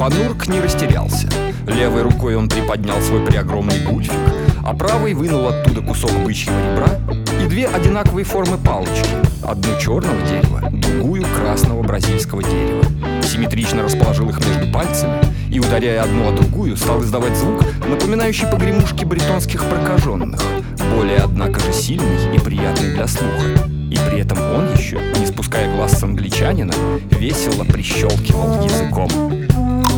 Панурк не растерялся. Левой рукой он приподнял свой преогромный гульфик, а правой вынул оттуда кусок бычьего ребра и две одинаковые формы палочки. Одну черного дерева, другую красного бразильского дерева. Симметрично расположил их между пальцами и, ударяя одну о другую, стал издавать звук, напоминающий погремушки бретонских прокаженных, более, однако же, сильный и приятный для слуха. И при этом он еще, не спуская глаз с англичанина, весело прищелкивал языком.